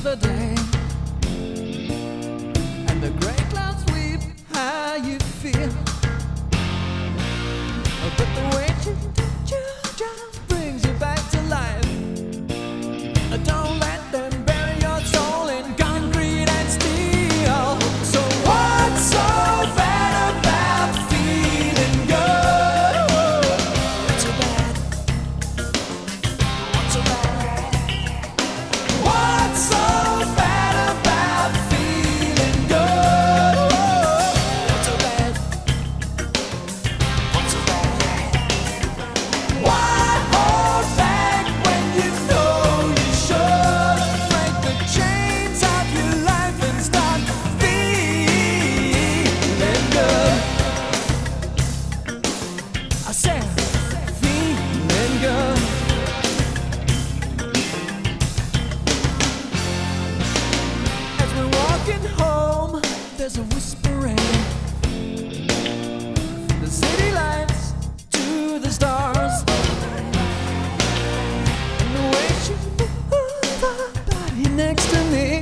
another day, and the gray clouds sweep. How you feel? But the way you touch you just brings you back to life. Don't let them bury your soul in concrete and steel. So what's so bad about feeling good? What's so bad? What's so bad? What's so bad about feeling good? What's so bad? What's so bad? Why hold back when you know you should? Break the chains of your life and start feeling good. I said, feeling good. As we're walking home, there's a whispering. The city lights to the stars, and the way she moved her body next to me.